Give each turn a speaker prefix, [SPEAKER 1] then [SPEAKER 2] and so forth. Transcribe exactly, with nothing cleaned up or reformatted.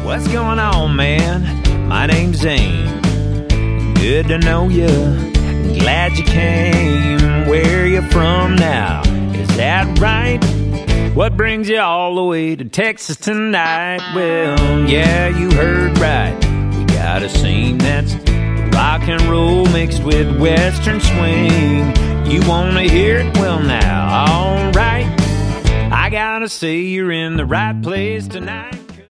[SPEAKER 1] What's going on, man? My name's Zane. Good to know you. Glad you came. Where you from now? Is that right? What brings you all the way to Texas tonight? Well, yeah, you heard right. We got a scene that's rock and roll mixed with western swing. You wanna hear it? Well, now, alright. I gotta say you're in the right place tonight.